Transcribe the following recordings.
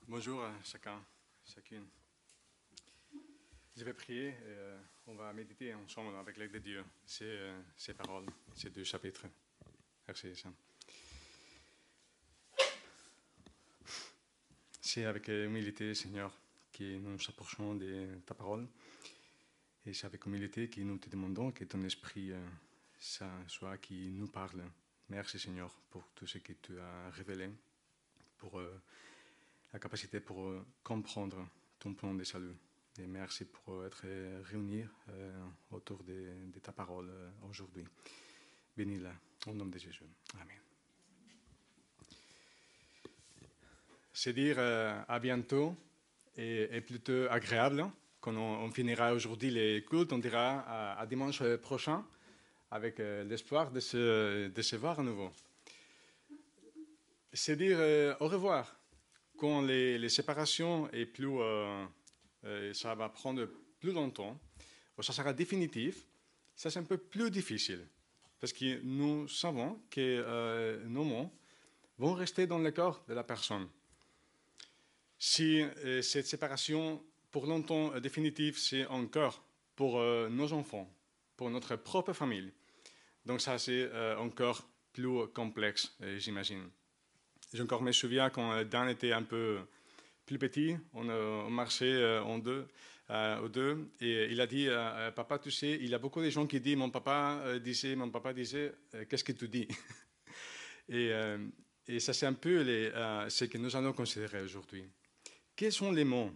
Bonjour à chacun, chacune. Je vais prier et on va méditer ensemble avec l'aide de Dieu ces paroles, ces deux chapitres. Merci, Sam. C'est avec humilité, Seigneur, que nous nous approchons de ta parole. Et c'est avec humilité que nous te demandons que ton esprit soit qui nous parle. Merci, Seigneur, pour tout ce que tu as révélé, pour la capacité pour comprendre ton plan de salut. Et merci pour être réunis autour de ta parole aujourd'hui. Bénis-la, au nom de Jésus. Amen. C'est dire à bientôt et plutôt agréable. Quand on finira aujourd'hui les cultes, on dira à dimanche prochain avec l'espoir de se voir à nouveau. C'est dire au revoir. Quand les séparations est plus, ça va prendre plus longtemps, ou ça sera définitif, ça c'est un peu plus difficile. Parce que nous savons que nos mots vont rester dans le corps de la personne. Si cette séparation pour longtemps définitive, c'est encore pour nos enfants, pour notre propre famille. Donc ça c'est encore plus complexe, j'imagine. Je me souviens quand Dan était un peu plus petit, on marchait au deux, et il a dit papa, tu sais, il y a beaucoup de gens qui disent mon papa disait, qu'est-ce que tu dis? et ça c'est un peu ce que nous allons considérer aujourd'hui. Quels sont les mots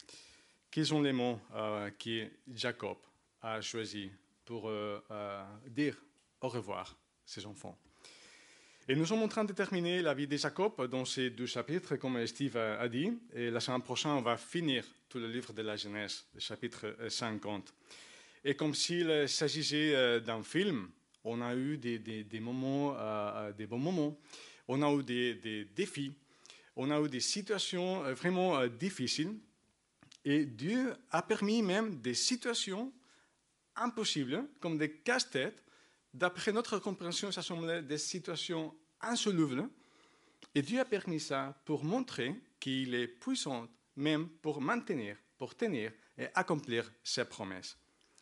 que Jacob a choisis pour dire au revoir à ses enfants? Et nous sommes en train de terminer la vie de Jacob dans ces deux chapitres, comme Steve a dit. Et la semaine prochaine, on va finir tout le livre de la Genèse, le chapitre 50. Et comme s'il s'agissait d'un film, on a eu des moments, des bons moments, on a eu des défis, on a eu des situations vraiment difficiles. Et Dieu a permis même des situations impossibles, comme des casse-têtes. D'après notre compréhension, ça semblait des situations insolubles. Et Dieu a permis ça pour montrer qu'il est puissant, même pour maintenir, pour tenir et accomplir ses promesses.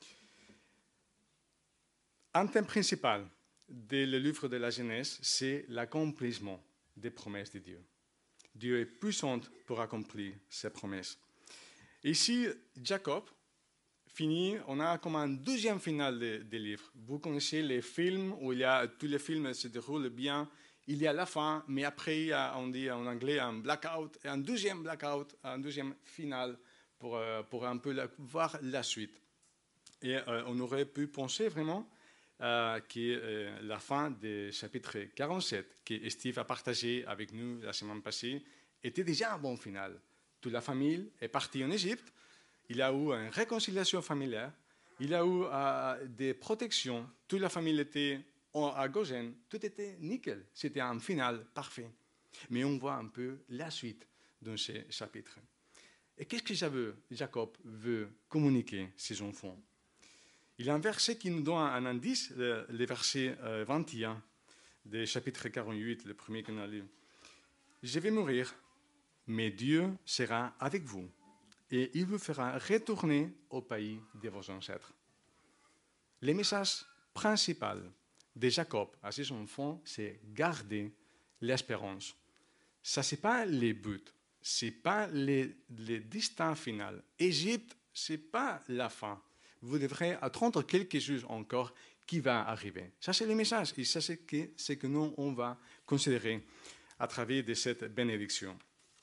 Un thème principal du livre de la Genèse, c'est l'accomplissement des promesses de Dieu. Dieu est puissant pour accomplir ses promesses. Ici, Jacob fini, on a comme un deuxième final des livres. Vous connaissez les films où tous les films se déroulent bien, il y a la fin, mais après, on dit en anglais un blackout, et un deuxième blackout, un deuxième final pour un peu voir la suite. Et on aurait pu penser vraiment que la fin du chapitre 47, que Steve a partagé avec nous la semaine passée, était déjà un bon final. Toute la famille est partie en Égypte. Il y a eu une réconciliation familiale, il y a eu des protections, toute la famille était à Goshen, tout était nickel, c'était un final parfait. Mais on voit un peu la suite dans ces chapitres. Et qu'est-ce que Jacob veut communiquer à ses enfants? Il y a un verset qui nous donne un indice, le verset 21 du chapitre 48, le premier qu'on a lu. Je vais mourir, mais Dieu sera avec vous. Et il vous fera retourner au pays de vos ancêtres. Le message principal de Jacob à ses enfants, c'est garder l'espérance. Ça, ce n'est pas le but, ce n'est pas le destin final. Égypte, ce n'est pas la fin. Vous devrez attendre quelque chose encore qui va arriver. Ça, c'est le message et ça, c'est ce que nous, on va considérer à travers de cette bénédiction.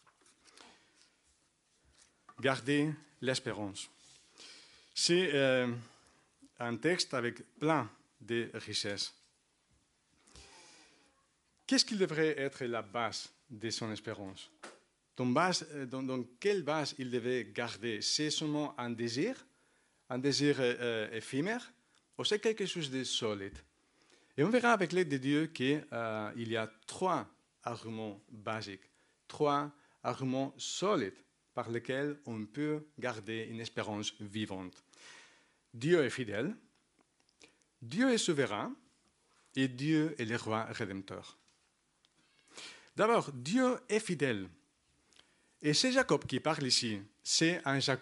Garder l'espérance. C'est un texte avec plein de richesses. Qu'est-ce qui devrait être la base de son espérance? Dans quelle base il devait garder? C'est seulement un désir éphémère, ou c'est quelque chose de solide? Et on verra avec l'aide de Dieu qu'il y a trois arguments basiques, trois arguments solides par lesquels on peut garder une espérance vivante. Dieu est fidèle, Dieu est souverain et Dieu est le roi rédempteur. D'abord, Dieu est fidèle. Et c'est Jacob qui parle ici. C'est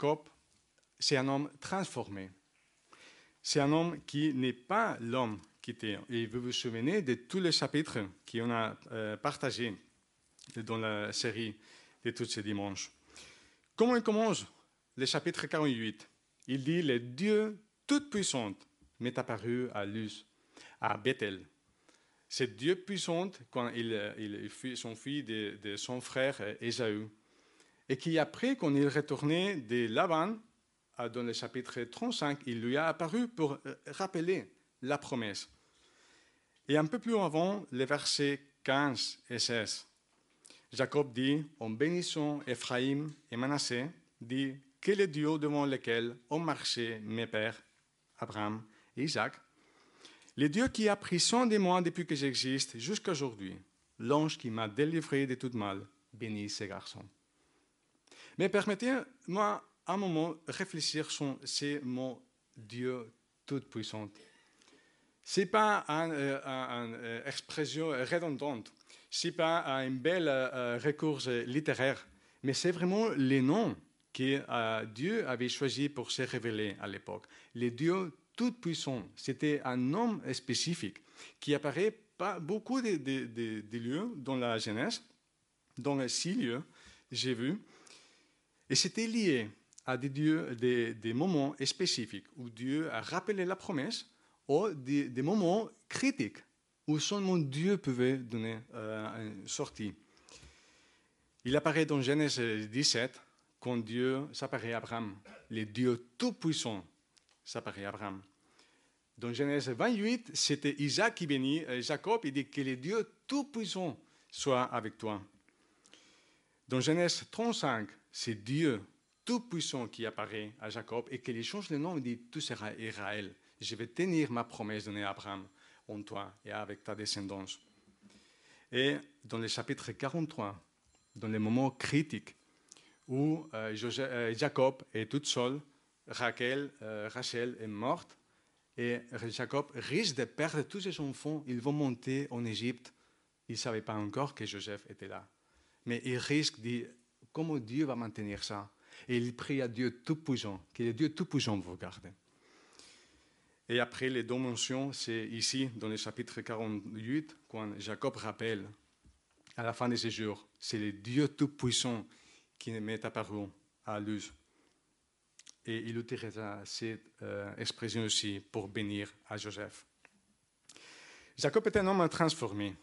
un homme transformé. C'est un homme qui n'est pas l'homme qui était. Et vous vous souvenez de tous les chapitres qu'on a partagés dans la série de tous ces dimanches. Comment il commence le chapitre 48? Il dit « Le Dieu tout-puissant m'est apparu à Luz, à Bethel. » C'est Dieu puissant quand il s'enfuit de son frère Ésaü. Et qui après, quand il retournait de Laban, dans le chapitre 35, il lui a apparu pour rappeler la promesse. Et un peu plus avant, les versets 15 et 16, Jacob dit, en bénissant Ephraïm et Manassé, dit que le Dieu devant lequel ont marché mes pères, Abraham et Isaac, le Dieu qui a pris soin de moi depuis que j'existe jusqu'à aujourd'hui, l'ange qui m'a délivré de tout mal, bénit ces garçons. Mais permettez-moi un moment réfléchir sur ce mot Dieu tout-puissant. Ce n'est pas une expression redondante, ce n'est pas un bel recours littéraire, mais c'est vraiment le nom que Dieu avait choisi pour se révéler à l'époque. Le Dieu tout-puissant, c'était un nom spécifique qui apparaît pas beaucoup de lieux dans la Genèse, dans 6 lieux, j'ai vu, et c'était lié à des moments spécifiques où Dieu a rappelé la promesse ou des moments critiques où seulement Dieu pouvait donner une sortie. Il apparaît dans Genèse 17 quand Dieu s'apparaît à Abraham. Le Dieu tout-puissant s'apparaît à Abraham. Dans Genèse 28, c'était Isaac qui bénit Jacob. Il dit que le Dieu tout-puissant soit avec toi. Dans Genèse 35, c'est Dieu tout-puissant qui apparaît à Jacob et qu'il change le nom, il dit « Tu seras Israël. Je vais tenir ma promesse donnée à Abraham en toi et avec ta descendance. » Et dans le chapitre 43, dans les moments critiques où Jacob est tout seul, Rachel est morte et Jacob risque de perdre tous ses enfants. Ils vont monter en Égypte. Il ne savait pas encore que Joseph était là. Mais il risque de dire comment Dieu va maintenir ça. Et il prie à Dieu tout-puissant, que le Dieu tout-puissant vous garde. Et après, les deux mentions, c'est ici, dans le chapitre 48, quand Jacob rappelle, à la fin de ses jours, c'est le Dieu tout-puissant qui m'est apparu à Luz. Et il utilisera cette expression aussi pour bénir à Joseph. Jacob est un homme transformé.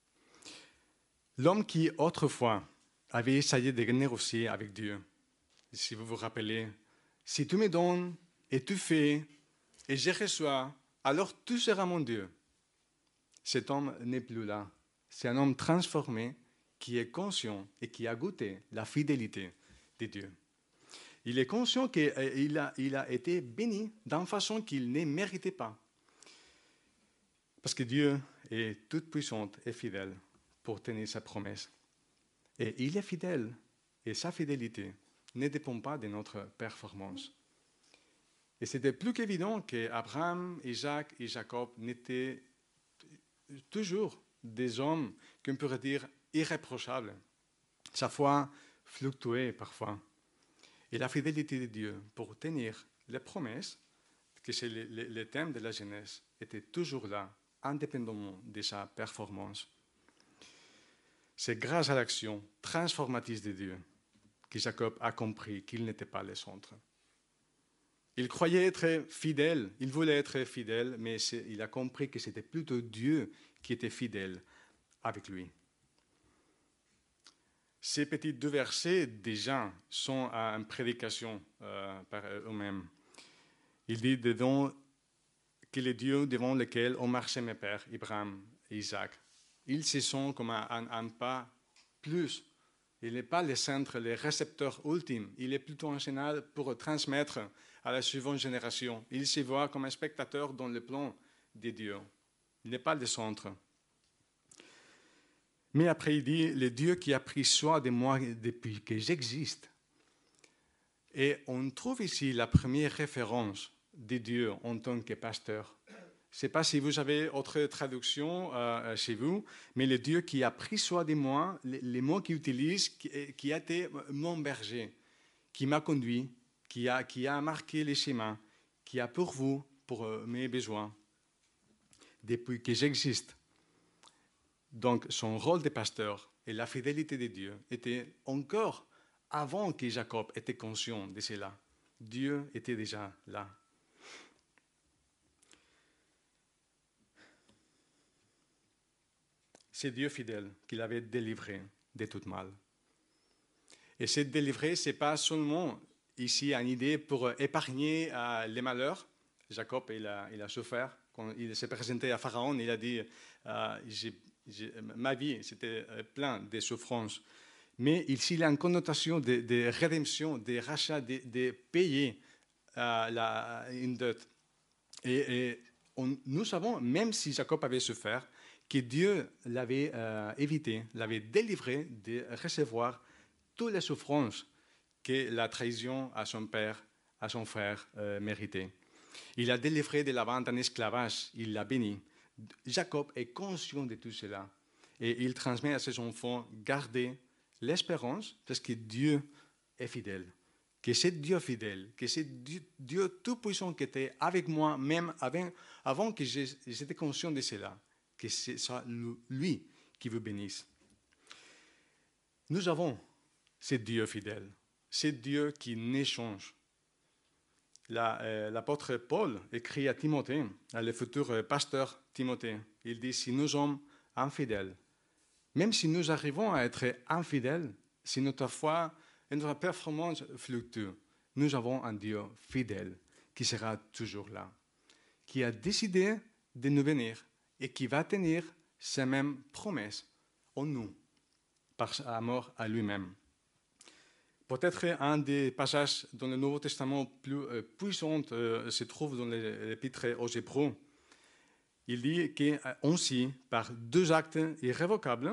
L'homme qui, autrefois, avait essayé de négocier avec Dieu. Si vous vous rappelez, si tu me donnes et tu fais et je reçois, alors tu seras mon Dieu. Cet homme n'est plus là. C'est un homme transformé qui est conscient et qui a goûté la fidélité de Dieu. Il est conscient qu'il a été béni d'une façon qu'il ne méritait pas. Parce que Dieu est tout-puissant et fidèle pour tenir sa promesse. Et il est fidèle, et sa fidélité ne dépend pas de notre performance. Et c'était plus qu'évident qu'Abraham, Isaac et Jacob n'étaient toujours des hommes qu'on pourrait dire irréprochables. Sa foi fluctuait parfois. Et la fidélité de Dieu pour tenir les promesses, que c'est le thème de la Genèse, était toujours là, indépendamment de sa performance. C'est grâce à l'action transformatrice de Dieu que Jacob a compris qu'il n'était pas le centre. Il croyait être fidèle, il voulait être fidèle, mais il a compris que c'était plutôt Dieu qui était fidèle avec lui. Ces petits 2 versets, déjà, sont une prédication par eux-mêmes. Il dit dedans que le Dieu devant lequel ont marché mes pères, Abraham et Isaac, ils se sont comme un pas plus. Il n'est pas le centre, le récepteur ultime. Il est plutôt un canal pour transmettre à la suivante génération. Il se voit comme un spectateur dans le plan de Dieu. Il n'est pas le centre. Mais après, il dit, le Dieu qui a pris soin de moi depuis que j'existe. Et on trouve ici la première référence de Dieu en tant que pasteur. Je ne sais pas si vous avez autre traduction chez vous, mais le Dieu qui a pris soin de moi, les mots qu'il utilise, qui a été mon berger, qui m'a conduit, qui a marqué les chemins, qui a pourvu pour mes besoins depuis que j'existe. Donc son rôle de pasteur et la fidélité de Dieu étaient encore avant que Jacob était conscient de cela. Dieu était déjà là. C'est Dieu fidèle qui l'avait délivré de tout mal. Et cette délivrée, ce n'est pas seulement ici une idée pour épargner les malheurs. Jacob, il a souffert. Quand il s'est présenté à Pharaon, il a dit ma vie, c'était plein de souffrances. Mais ici, il y a une connotation de rédemption, de rachat, de payer une dette. Et nous savons, même si Jacob avait souffert, que Dieu l'avait évité, l'avait délivré de recevoir toutes les souffrances que la trahison à son père, à son frère méritait. Il l'a délivré de la vente en esclavage, il l'a béni. Jacob est conscient de tout cela et il transmet à ses enfants garder l'espérance parce que Dieu est fidèle. Que c'est Dieu fidèle, que c'est Dieu tout-puissant qui était avec moi même avant que j'étais conscient de cela, que c'est ça lui qui vous bénisse. Nous avons ce Dieu fidèle, c'est Dieu qui n'échange. L'apôtre Paul écrit à Timothée, à le futur pasteur Timothée, il dit, si nous sommes infidèles, même si nous arrivons à être infidèles, si notre foi et notre performance fluctuent, nous avons un Dieu fidèle qui sera toujours là, qui a décidé de nous bénir et qui va tenir ces mêmes promesses en nous, par amour à lui-même. Peut-être un des passages dans le Nouveau Testament plus puissants se trouve dans l'Épître aux Hébreux. Il dit qu'ainsi, par deux actes irrévocables,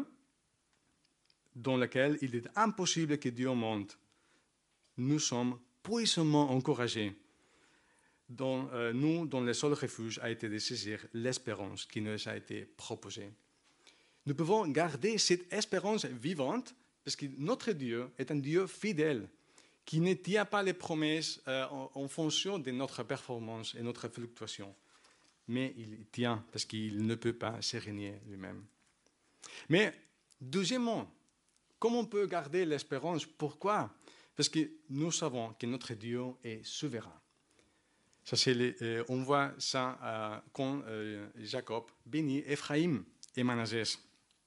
dans lesquels il est impossible que Dieu monte, nous sommes puissamment encouragés. Dont le seul refuge a été de saisir l'espérance qui nous a été proposée. Nous pouvons garder cette espérance vivante parce que notre Dieu est un Dieu fidèle qui ne tient pas les promesses en fonction de notre performance et notre fluctuation. Mais il tient parce qu'il ne peut pas se régner lui-même. Mais deuxièmement, comment on peut garder l'espérance? Pourquoi? Parce que nous savons que notre Dieu est souverain. Ça, on voit ça quand Jacob bénit Ephraïm et Manassès.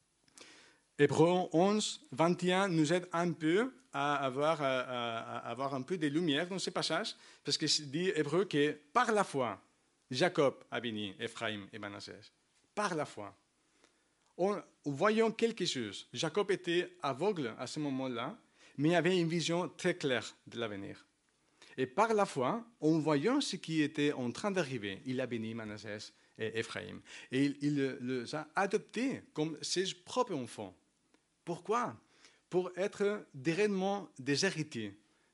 Hébreux 11, 21 nous aide un peu à avoir un peu de lumière dans ce passage, parce que c'est dit Hébreux que par la foi, Jacob a béni Ephraïm et Manassès. Par la foi. En voyant quelque chose, Jacob était aveugle à ce moment-là, mais avait une vision très claire de l'avenir. Et par la foi, en voyant ce qui était en train d'arriver, il a béni Manassès et Ephraïm. Et il les a adoptés comme ses propres enfants. Pourquoi? Pour être directement des héritiers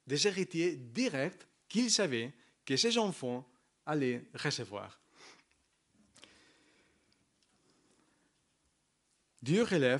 directs qu'il savait que ses enfants allaient recevoir. Dieu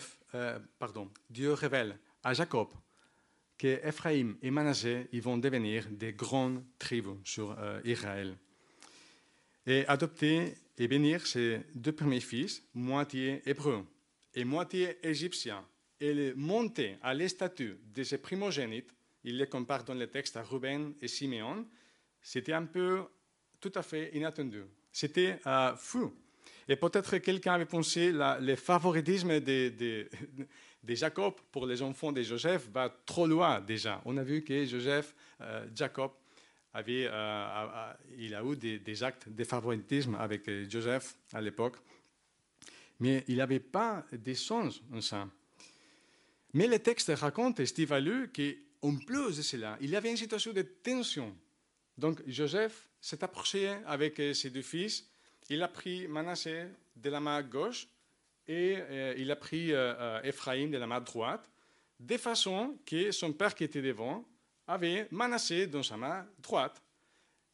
révèle à Jacob que Ephraïm et Manassé ils vont devenir des grandes tribus sur Israël. Et adopter et bénir ses deux premiers fils, moitié hébreux et moitié égyptien, et les monter à l'statut de ses primogénites, il les compare dans le texte à Ruben et Siméon, c'était un peu tout à fait inattendu. C'était fou. Et peut-être quelqu'un avait pensé le favoritisme de Jacob pour les enfants de Joseph va trop loin déjà. On a vu que Jacob il a eu des actes de favoritisme avec Joseph à l'époque, mais il n'avait pas de sens en ça. Mais le texte raconte, Steve a lu, qu'en plus de cela, il y avait une situation de tension. Donc Joseph s'est approché avec ses deux fils. Il a pris Manassé de la main gauche et il a pris Ephraïm de la main droite, de façon que son père qui était devant avait Manassé dans sa main droite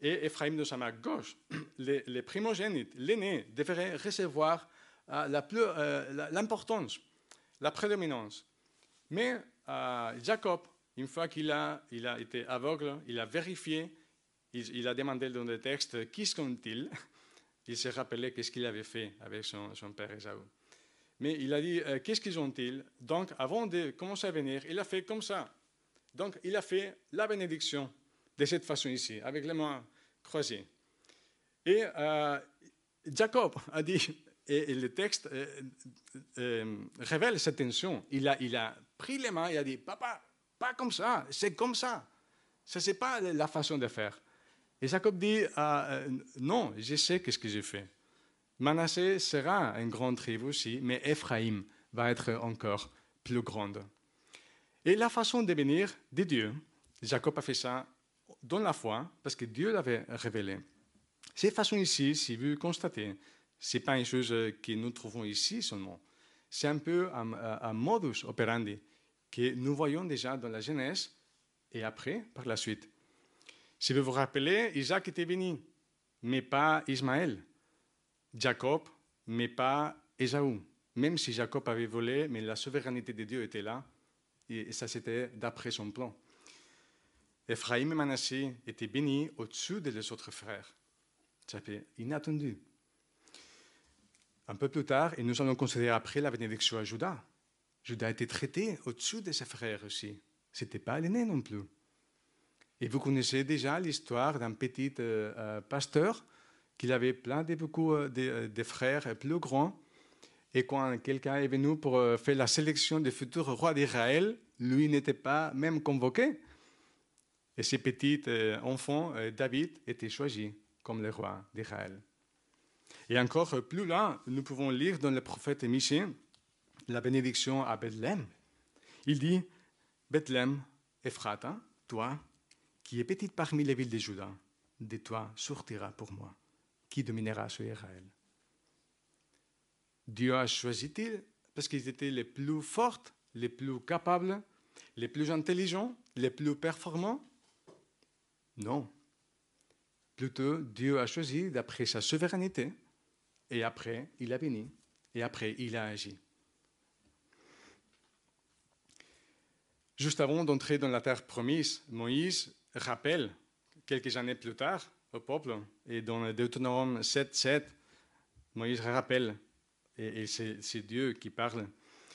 et Ephraïm de sa main gauche. Les primogénites, l'aîné, devraient recevoir l'importance, la prédominance. Mais Jacob, une fois qu'il a été aveugle, il a vérifié, il a demandé dans le texte qui sont-ils. Il s'est rappelé qu'est-ce qu'il avait fait avec son père Ésaü. Mais il a dit qu'est-ce qu'ils ont-ils. Donc, avant de commencer à venir, il a fait comme ça. Donc, il a fait la bénédiction de cette façon ici, avec les mains croisées. Et Jacob a dit, et le texte révèle cette tension. Il a pris les mains et a dit, papa, pas comme ça, c'est comme ça. Ça, c'est pas la façon de faire. Et Jacob dit, non, je sais ce que j'ai fait. Manassé sera une grande tribu aussi, mais Ephraïm va être encore plus grande. Et la façon de bénir de Dieu, Jacob a fait ça dans la foi, parce que Dieu l'avait révélé. Cette façon ici, si vous constatez, ce n'est pas une chose que nous trouvons ici seulement. C'est un peu un modus operandi que nous voyons déjà dans la Genèse et après, par la suite. Si vous vous rappelez, Isaac était béni, mais pas Ismaël. Jacob, mais pas Ésaü. Même si Jacob avait volé, mais la souveraineté de Dieu était là, et ça c'était d'après son plan. Ephraïm et Manassé étaient bénis au-dessus des autres frères. Ça fait inattendu. Un peu plus tard, et nous allons considérer après la bénédiction à Juda. Juda a été traité au-dessus de ses frères aussi. Ce n'était pas l'aîné non plus. Et vous connaissez déjà l'histoire d'un petit pasteur qui avait plein de frères plus grands. Et quand quelqu'un est venu pour faire la sélection des futurs rois d'Israël, lui n'était pas même convoqué. Et ce petit enfant, David, était choisi comme le roi d'Israël. Et encore plus loin, nous pouvons lire dans le prophète Michée la bénédiction à Bethléem. Il dit, Bethléem, Ephrata, toi, qui es petite parmi les villes de Juda, de toi sortira pour moi, qui dominera sur Israël. Dieu a choisi-t-il parce qu'ils étaient les plus forts, les plus capables, les plus intelligents, les plus performants? Non. Plutôt, Dieu a choisi d'après sa souveraineté, et après, il a béni, et après, il a agi. Juste avant d'entrer dans la terre promise, Moïse rappelle, quelques années plus tard, au peuple, et dans Deutéronome 7:7, Moïse rappelle, et c'est Dieu qui parle.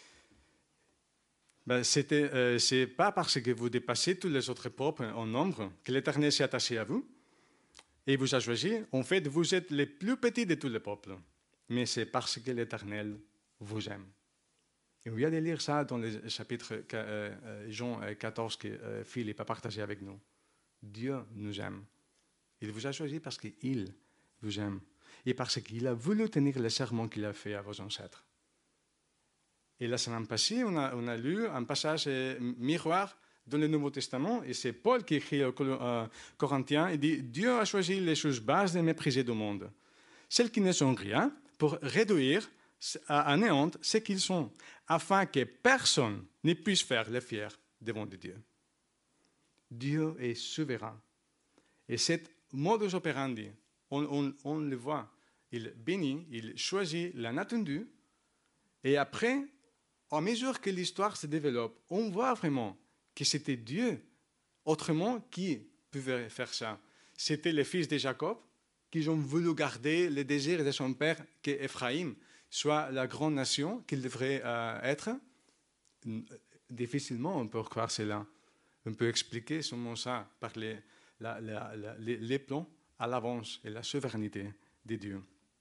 C'est pas parce que vous dépassez tous les autres peuples en nombre que l'Éternel s'est attaché à vous et vous a choisi. En fait, vous êtes les plus petits de tous les peuples, mais c'est parce que l'Éternel vous aime. Et on vient de lire ça dans le chapitre Jean 14 que Philippe a partagé avec nous. Dieu nous aime. Il vous a choisi parce qu'il vous aime et parce qu'il a voulu tenir le serment qu'il a fait à vos ancêtres. Et la semaine passée, on a lu un passage miroir dans le Nouveau Testament, et c'est Paul qui écrit aux Corinthiens, il dit « Dieu a choisi les choses basses et méprisées du monde, celles qui ne sont rien, pour réduire à néant ce qu'ils sont, afin que personne ne puisse faire le fier devant Dieu. » Dieu est souverain. Et cette modus operandi, on le voit, il bénit, il choisit l'inattendu, et après, à mesure que l'histoire se développe, on voit vraiment que c'était Dieu, autrement, qui pouvait faire ça. C'était les fils de Jacob qui ont voulu garder le désir de son père, qu'Ephraïm soit la grande nation qu'il devrait être. Difficilement, on peut croire cela. On peut expliquer seulement ça par les plans à l'avance et la souveraineté de Dieu.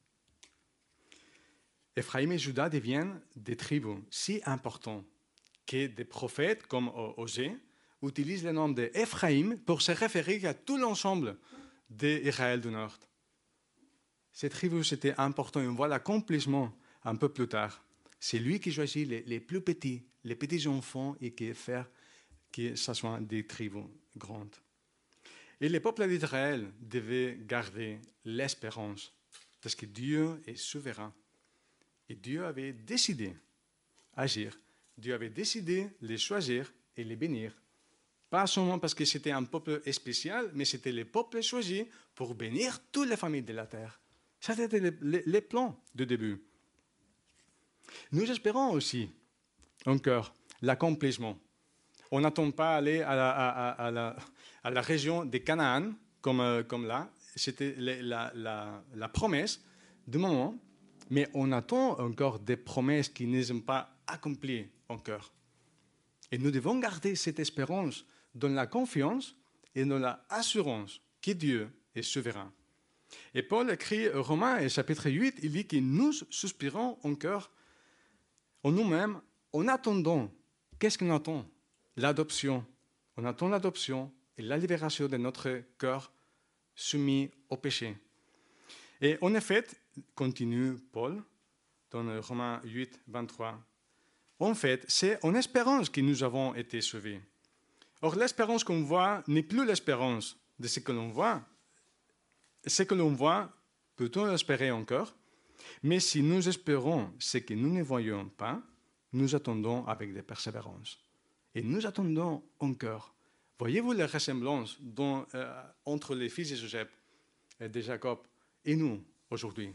Ephraïm et Juda deviennent des tribus si importantes que des prophètes comme Osée utilisent le nom d'Ephraïm pour se référer à tout l'ensemble d'Israël du Nord. Cette tribu, c'était important et on voit l'accomplissement un peu plus tard. C'est lui qui choisit les plus petits, les petits enfants et qui fait que ce soit des tribus grandes. Et le peuple d'Israël devait garder l'espérance parce que Dieu est souverain. Et Dieu avait décidé d'agir. Dieu avait décidé de les choisir et les bénir Pas seulement parce que c'était un peuple spécial, mais c'était le peuple choisi pour bénir toutes les familles de la terre. Ça, c'était les plans de début. Nous espérons aussi, en cœur, l'accomplissement. On n'attend pas aller à la région de Canaan, comme là. C'était la promesse du moment, mais on attend encore des promesses qui ne sont pas accomplies encore. Et nous devons garder cette espérance dans la confiance et dans l'assurance que Dieu est souverain. Et Paul écrit Romains, chapitre 8, il dit que nous soupirons encore en nous-mêmes en attendant. Qu'est-ce qu'on attend? L'adoption. On attend l'adoption et la libération de notre cœur soumis au péché. Et en effet, continue Paul dans Romains 8, 23, en fait, c'est en espérance que nous avons été sauvés. Or, l'espérance qu'on voit n'est plus l'espérance de ce que l'on voit. Ce que l'on voit, peut-on espérer encore? Mais si nous espérons ce que nous ne voyons pas, nous attendons avec des persévérances. Et nous attendons encore. Voyez-vous la ressemblance entre les fils de Joseph, de Jacob et nous aujourd'hui?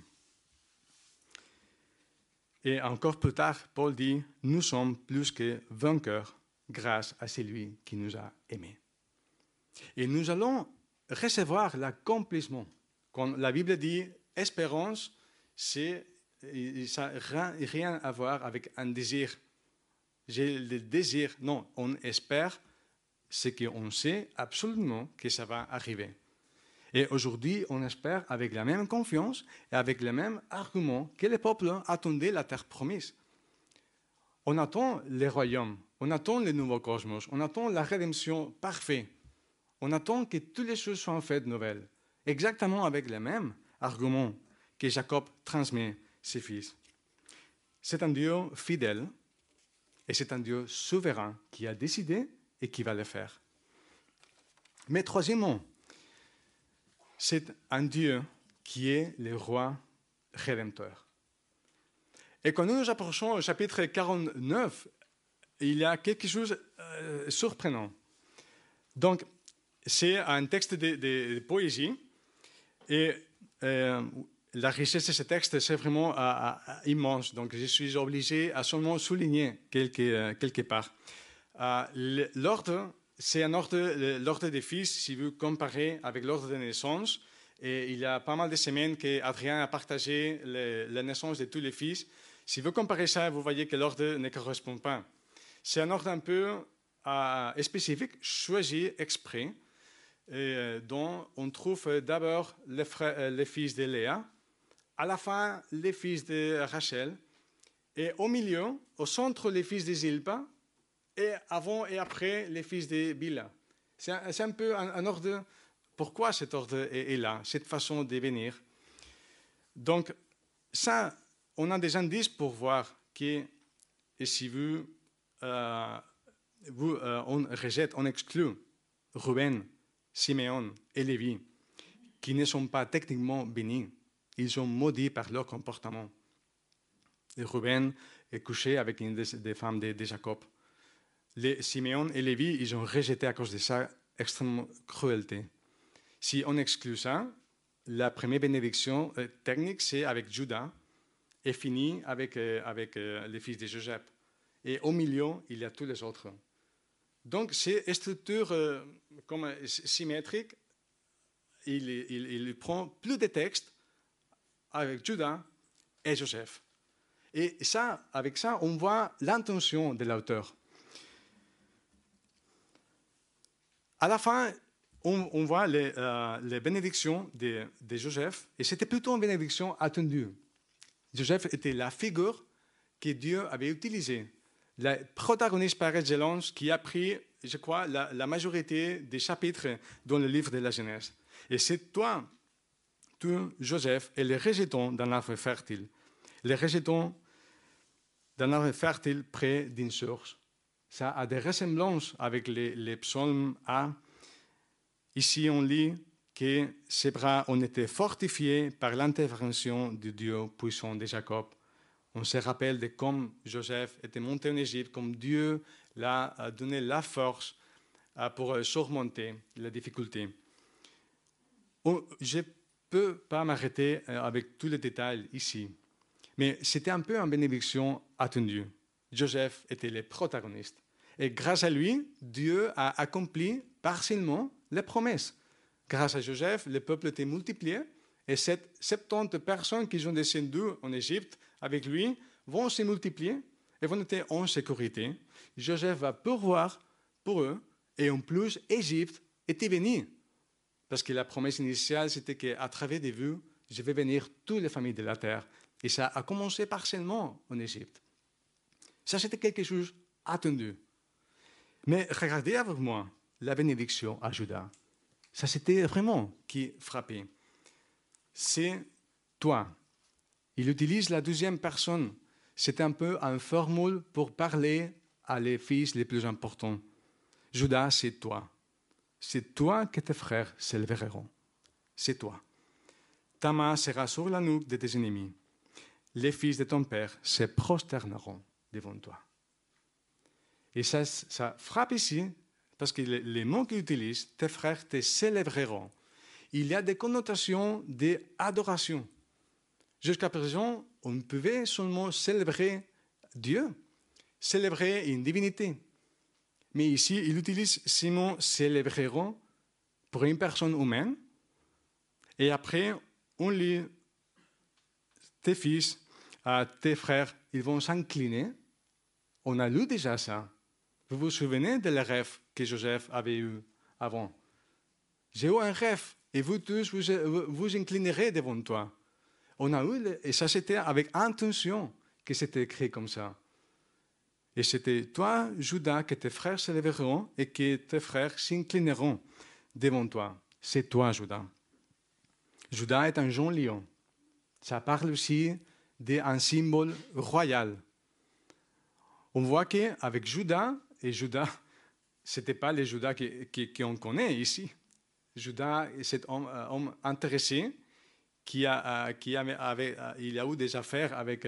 Et encore plus tard, Paul dit, nous sommes plus que vainqueurs grâce à celui qui nous a aimés. Et nous allons recevoir l'accomplissement. Quand la Bible dit espérance, ça n'a rien à voir avec un désir. J'ai le désir. Non, on espère ce qu'on sait absolument que ça va arriver. Et aujourd'hui, on espère avec la même confiance et avec les mêmes arguments que les peuples attendaient la terre promise. On attend les royaumes, on attend le nouveau cosmos, on attend la rédemption parfaite. On attend que toutes les choses soient faites nouvelles, exactement avec les mêmes arguments que Jacob transmet ses fils. C'est un Dieu fidèle et c'est un Dieu souverain qui a décidé et qui va le faire. Mais troisièmement, c'est un Dieu qui est le roi rédempteur. Et quand nous nous approchons au chapitre 49, il y a quelque chose de surprenant. Donc, c'est un texte de poésie, et la richesse de ce texte, c'est vraiment immense. Donc, je suis obligé à seulement souligner quelque part. L'ordre, c'est l'ordre des fils, si vous comparez avec l'ordre de naissance. Et il y a pas mal de semaines qu'Adrien a partagé la naissance de tous les fils. Si vous comparez ça, vous voyez que l'ordre ne correspond pas. C'est un ordre un peu spécifique, choisi exprès, dont on trouve d'abord les fils de Léa, à la fin les fils de Rachel, et au milieu, au centre, les fils de Zilpa, et avant et après, les fils de Bila. C'est un peu un ordre. Pourquoi cet ordre est là, cette façon de venir? Donc, ça, on a des indices pour voir que si on rejette, on exclut Ruben, Siméon et Lévi, qui ne sont pas techniquement bénis, ils sont maudits par leur comportement. Et Ruben est couché avec une des femmes de Jacob. Siméon et Lévi, ils ont rejeté à cause de sa extrême cruauté. Si on exclut ça, la première bénédiction technique, c'est avec Judas, et finit avec les fils de Joseph. Et au milieu, il y a tous les autres. Donc, c'est une structure comme symétrique. Il prend plus de textes avec Judas et Joseph. Et ça, avec ça, on voit l'intention de l'auteur. À la fin, on voit les bénédictions de Joseph, et c'était plutôt une bénédiction attendue. Joseph était la figure que Dieu avait utilisée, le protagoniste par excellence qui a pris, je crois, la majorité des chapitres dans le livre de la Genèse. Et c'est toi, Joseph, et les rejetons d'un arbre fertile. Les rejetons d'un arbre fertile près d'une source. Ça a des ressemblances avec les psaumes A. Ici, on lit que ses bras ont été fortifiés par l'intervention du Dieu puissant de Jacob. On se rappelle de comme Joseph était monté en Égypte, comme Dieu l'a donné la force pour surmonter les difficultés. Je ne peux pas m'arrêter avec tous les détails ici, mais c'était un peu une bénédiction attendue. Joseph était le protagoniste. Et grâce à lui, Dieu a accompli partiellement les promesses. Grâce à Joseph, le peuple était multiplié et ces 70 personnes qui sont descendues en Égypte avec lui vont se multiplier et vont être en sécurité. Joseph va pourvoir pour eux et en plus, Égypte était bénie. Parce que la promesse initiale, c'était qu'à travers des vues, je vais bénir toutes les familles de la terre. Et ça a commencé partiellement en Égypte. Ça, c'était quelque chose attendu. Mais regardez avec moi la bénédiction à Judas. Ça, c'était vraiment qui frappait. C'est toi. Il utilise la deuxième personne. C'est un peu une formule pour parler à les fils les plus importants. Judas, c'est toi. C'est toi que tes frères s'élèveront. C'est toi. Ta main sera sur la nuque de tes ennemis. Les fils de ton père se prosterneront devant toi. Et ça frappe ici, parce que les mots qu'il utilise, tes frères te célébreront. Il y a des connotations d'adoration. Jusqu'à présent, on pouvait seulement célébrer Dieu, célébrer une divinité. Mais ici, il utilise ces mots célébreront pour une personne humaine. Et après, on lit tes fils, tes frères, ils vont s'incliner. On a lu déjà ça. Vous vous souvenez de le rêve que Joseph avait eu avant? J'ai eu un rêve et vous tous vous inclinerez devant toi. On a eu, et ça c'était avec intention que c'était écrit comme ça. Et c'était toi, Judas, que tes frères se lèveront et que tes frères s'inclineront devant toi. C'est toi, Judas. Judas est un jeune lion. Ça parle aussi d'un symbole royal. On voit qu'avec Judas, et Judas, ce n'était pas le Judas qu'on connaît ici. Judas est cet homme intéressé il a eu des affaires avec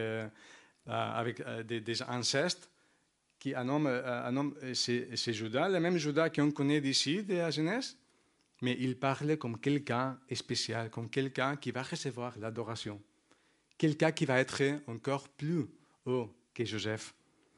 des incestes. Un homme c'est Judas, le même Judas qu'on connaît d'ici, de la Genèse, mais il parlait comme quelqu'un spécial, comme quelqu'un qui va recevoir l'adoration, quelqu'un qui va être encore plus haut que Joseph.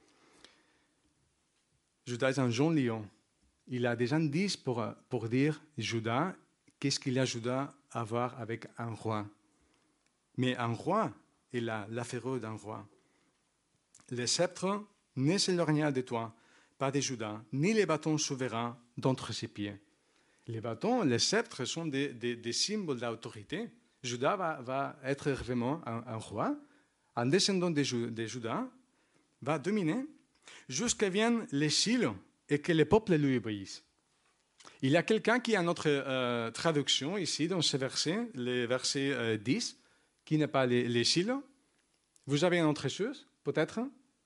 Judas est un jeune lion. Il a des indices pour dire Judas, qu'est-ce qu'il a Judas à voir avec un roi. Mais un roi, il a la férule d'un roi. Le sceptre ne s'éloigna de toi, pas de Judas, ni les bâtons souverains d'entre ses pieds. Les bâtons, les sceptres sont des symboles d'autorité. Judas va être vraiment un roi. Un descendant de Judas va dominer jusqu'à vienne l'exil et que le peuple lui obéisse. Il y a quelqu'un qui a notre traduction ici dans ce verset, le verset 10, qui n'est pas l'exil. Vous avez une autre chose, peut-être?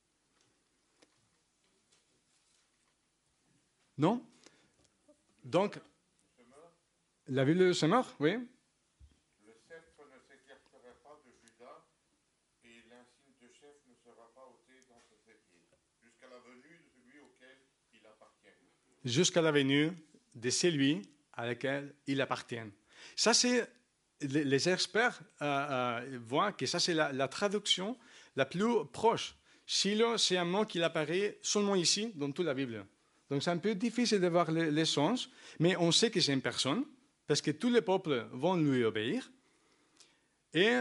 Non? Donc, la ville de Semeur, oui. Le sceptre ne s'écarterait pas de Judas et l'insigne de chef ne sera pas ôté d'entre ses pieds, jusqu'à la venue de celui auquel il appartient. Jusqu'à la venue de celui à lequel il appartient. Ça, c'est, les experts voient que ça, c'est la traduction la plus proche. Shiloh, c'est un mot qui apparaît seulement ici, dans toute la Bible. Donc, c'est un peu difficile de voir les sens, mais on sait que c'est une personne, parce que tous les peuples vont lui obéir. Et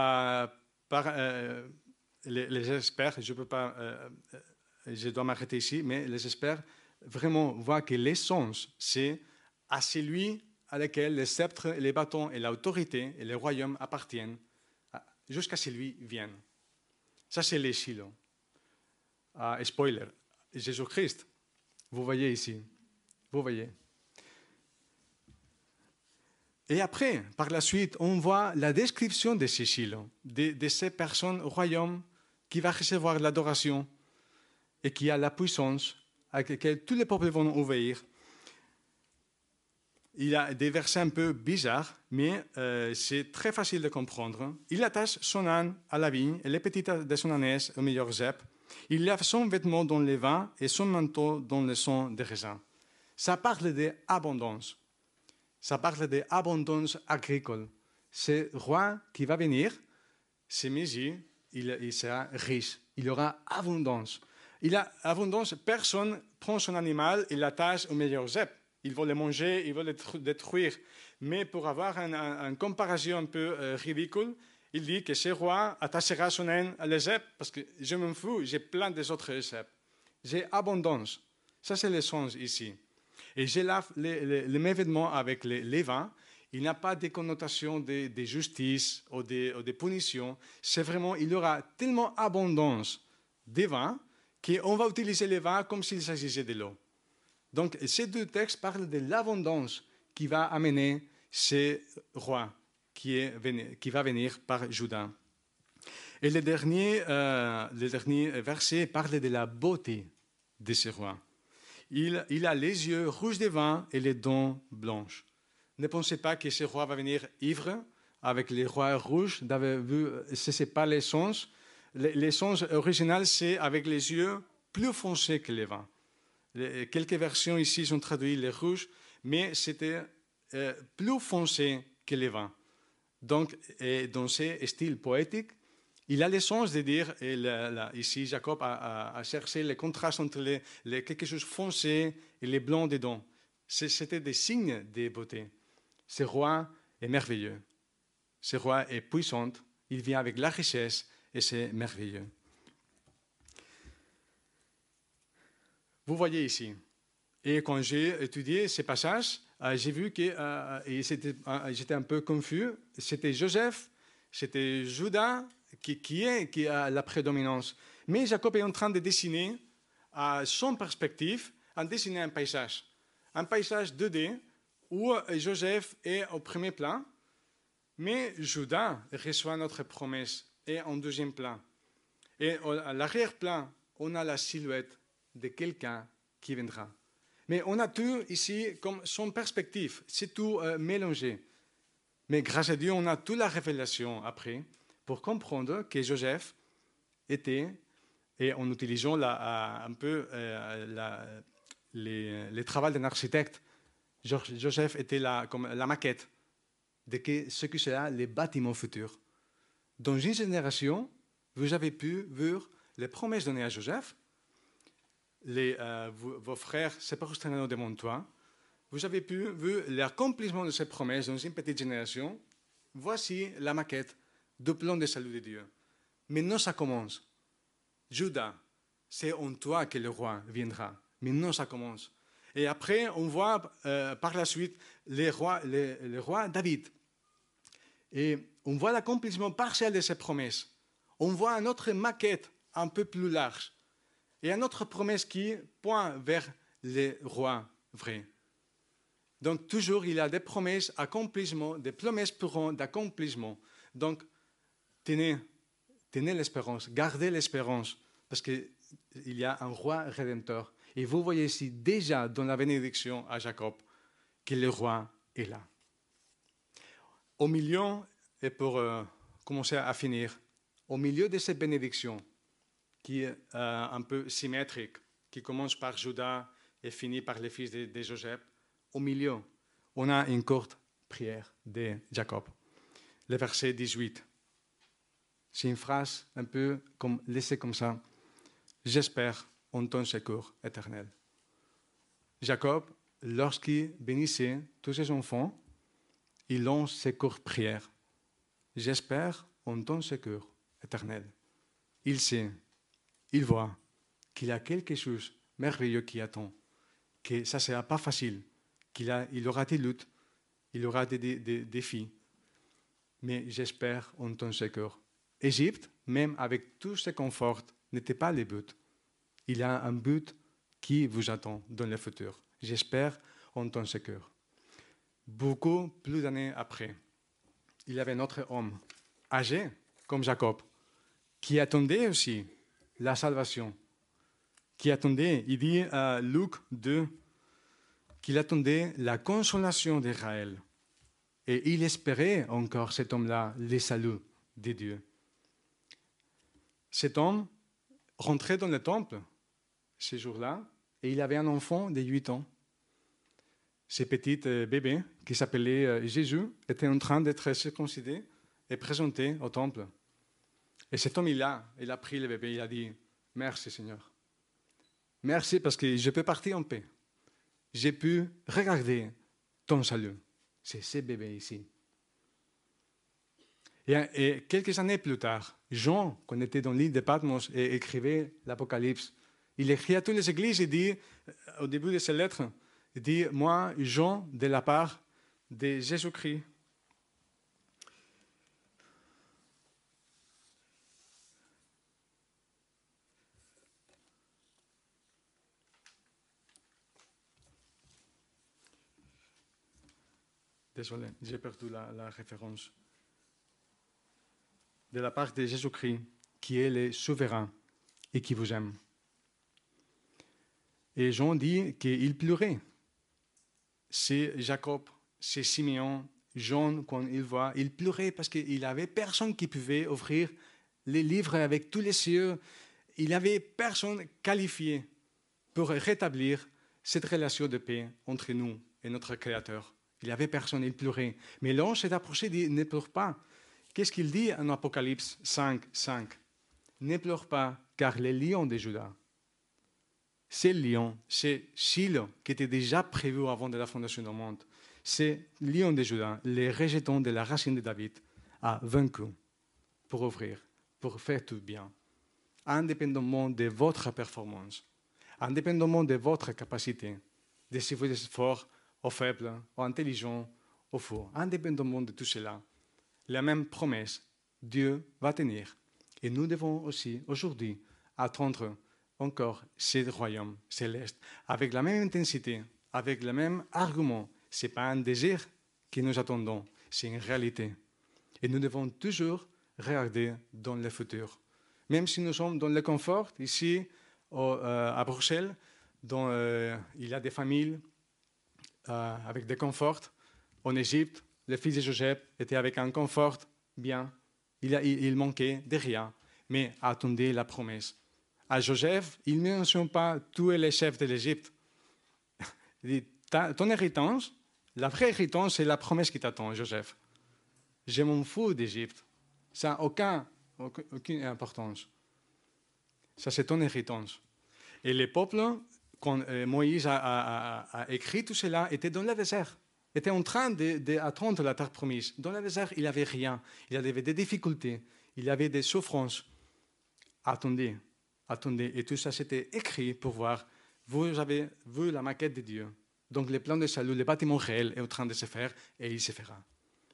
les experts, je peux pas, je dois m'arrêter ici, mais les experts vraiment voient que l'essence, c'est à celui à lequel les sceptres, les bâtons et l'autorité et les royaumes appartiennent, jusqu'à celui viennent. Ça, c'est les Shiloh. Spoiler, Jésus-Christ, vous voyez ici, vous voyez. Et après, par la suite, on voit la description de ces Shiloh, de ces personnes au royaume qui va recevoir l'adoration et qui a la puissance à laquelle tous les peuples vont obéir. Il y a des versets un peu bizarres, mais c'est très facile de comprendre. Il attache son âne à la vigne et les petites de son ânesse au meilleur zep. Il lave son vêtement dans le vin et son manteau dans le sang des raisins. Ça parle d'abondance. Ça parle d'abondance agricole. Ce roi qui va venir, ce Messie, il sera riche. Il aura abondance. Il a abondance. Personne prend son animal et l'attache au meilleur zep. Il veut le manger, il veut le détruire. Mais pour avoir une comparaison un peu ridicule, il dit que ce roi attachera son haine à l'Égypte parce que je m'en fous, j'ai plein des autres Égyptes. J'ai abondance. Ça, c'est le sens ici. Et j'ai les mêmes vêtements avec les vins. Il n'y a pas de connotation de justice ou de punition. C'est vraiment, il y aura tellement abondance des vins qu'on va utiliser les vins comme s'il s'agissait de l'eau. Donc, ces deux textes parlent de l'abondance qui va amener ce roi qui va venir par Judas. Et le dernier verset parle de la beauté de ce roi. Il a les yeux rouges de vin et les dents blanches. Ne pensez pas que ce roi va venir ivre avec les rois rouges. Ce n'est pas le sens. Le sens original, c'est avec les yeux plus foncés que le vin. Quelques versions ici sont traduites les rouges, mais c'était plus foncé que le vin. Donc, dans ce style poétique, il a le sens de dire, et ici Jacob a cherché le contraste entre quelque chose foncé et les blancs dedans. C'était des signes de beauté. Ce roi est merveilleux. Ce roi est puissant. Il vient avec la richesse et c'est merveilleux. Vous voyez ici. Et quand j'ai étudié ces passages, j'ai vu que j'étais un peu confus. C'était Joseph, c'était Judas qui a la prédominance. Mais Jacob est en train de dessiner, à son perspective, en dessiner un paysage 2D où Joseph est au premier plan, mais Judas reçoit notre promesse et en deuxième plan. Et à l'arrière-plan, on a la silhouette de quelqu'un qui viendra. Mais on a tout ici comme son perspective, c'est tout mélangé. Mais grâce à Dieu, on a toute la révélation après pour comprendre que Joseph était, et en utilisant un peu les travaux d'un architecte, Joseph était comme la maquette de ce que sera les bâtiments futurs. Dans une génération, vous avez pu voir les promesses données à Joseph. Vos frères se prosterneront devant toi. Vous avez pu voir l'accomplissement de ces promesses dans une petite génération. Voici la maquette du plan de salut de Dieu. Maintenant, ça commence. Judas, c'est en toi que le roi viendra. Maintenant, ça commence. Et après, on voit par la suite le roi David. Et on voit l'accomplissement partiel de ces promesses. On voit une autre maquette un peu plus large. Et une autre promesse qui pointe vers le roi vrai. Donc, toujours, il y a des promesses d'accomplissement, des promesses d'accomplissement. Donc, tenez l'espérance, gardez l'espérance, parce qu'il y a un roi rédempteur. Et vous voyez ici, déjà dans la bénédiction à Jacob, que le roi est là. Au milieu, et pour commencer à finir, au milieu de cette bénédiction, qui est un peu symétrique, qui commence par Judas et finit par les fils de Joseph, au milieu, on a une courte prière de Jacob. Le verset 18. C'est une phrase un peu laissée comme ça. J'espère en ton secours éternel. Jacob, lorsqu'il bénissait tous ses enfants, il lance ces courtes prières. J'espère en ton secours éternel. Il sait, il voit qu'il y a quelque chose de merveilleux qui attend, que ça ne sera pas facile, qu'il aura des luttes, il aura des défis. Mais j'espère en ton secours. Égypte, même avec tout ce confort, n'était pas le but. Il y a un but qui vous attend dans le futur. J'espère en ton secours. Beaucoup plus d'années après, il y avait un autre homme, âgé comme Jacob, qui attendait aussi la salvation, qui attendait, il dit à Luc 2, qu'il attendait la consolation d'Israël. Et il espérait encore, cet homme-là, le salut de Dieu. Cet homme rentrait dans le temple ce jour-là et il avait un enfant de 8 ans. ce petit bébé qui s'appelait Jésus était en train d'être circoncisé et présenté au temple. Et cet homme, il a pris le bébé, il a dit « Merci Seigneur. Merci parce que je peux partir en paix. J'ai pu regarder ton salut. C'est ce bébé ici. » Et quelques années plus tard, Jean, quand il était dans l'île de Patmos et écrivait l'Apocalypse, il écrit à toutes les églises, il dit, au début de ses lettres, il dit « Moi, Jean, de la part de Jésus-Christ. » Désolé, j'ai perdu la référence. De la part de Jésus-Christ, qui est le souverain et qui vous aime. Et Jean dit qu'il pleurait. C'est Jacob, c'est Simeon, Jean, quand il voit, il pleurait parce qu'il n'avait personne qui pouvait offrir les livres avec tous les cieux. Il n'avait personne qualifié pour rétablir cette relation de paix entre nous et notre Créateur. Il n'y avait personne, il pleurait. Mais l'ange s'est approché et dit, ne pleure pas. Qu'est-ce qu'il dit en Apocalypse 5, 5 ? Ne pleure pas, car le lion de Juda, c'est lion, c'est Shiloh, qui était déjà prévu avant de la fondation du monde. C'est lion de Juda, les rejetons de la racine de David, a vaincu pour ouvrir, pour faire tout bien, indépendamment de votre performance, indépendamment de votre capacité, de si vous êtes fort ou faible, ou intelligent ou fou, indépendamment de tout cela. La même promesse, Dieu va tenir. Et nous devons aussi, aujourd'hui, attendre encore ce royaume céleste, avec la même intensité, avec le même argument. Ce n'est pas un désir que nous attendons, c'est une réalité. Et nous devons toujours regarder dans le futur. Même si nous sommes dans le confort, ici à Bruxelles, il y a des familles avec des conforts. En Égypte, le fils de Joseph était avec un confort bien. Il manquait de rien, mais attendez la promesse. À Joseph, il ne mentionne pas tous les chefs de l'Égypte. Il dit, ton héritage, la vraie héritage, c'est la promesse qui t'attend, Joseph. Je m'en fous d'Égypte. Ça n'a aucune importance. Ça, c'est ton héritage. Et les peuples, quand Moïse a écrit tout cela, étaient dans le désert. Était en train d'attendre la terre promise. Dans le désert, il n'avait rien. Il avait des difficultés. Il avait des souffrances. Attendez. Et tout ça, c'était écrit pour voir. Vous avez vu la maquette de Dieu. Donc, le plan de salut, le bâtiment réel est en train de se faire et il se fera.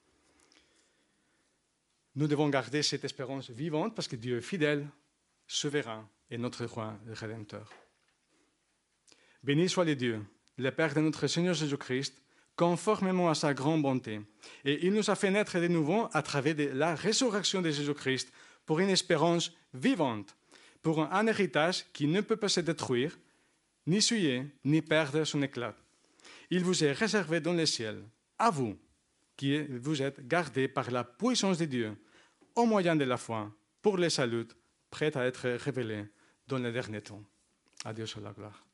Nous devons garder cette espérance vivante parce que Dieu est fidèle, souverain et notre roi le Rédempteur. Béni soit le Dieu, le Père de notre Seigneur Jésus-Christ, conformément à sa grande bonté. Et il nous a fait naître de nouveau à travers de la résurrection de Jésus-Christ pour une espérance vivante, pour un héritage qui ne peut pas se détruire, ni souiller, ni perdre son éclat. Il vous est réservé dans le ciel, à vous, qui vous êtes gardés par la puissance de Dieu, au moyen de la foi, pour le salut, prêt à être révélé dans les derniers temps. À Dieu soit la gloire.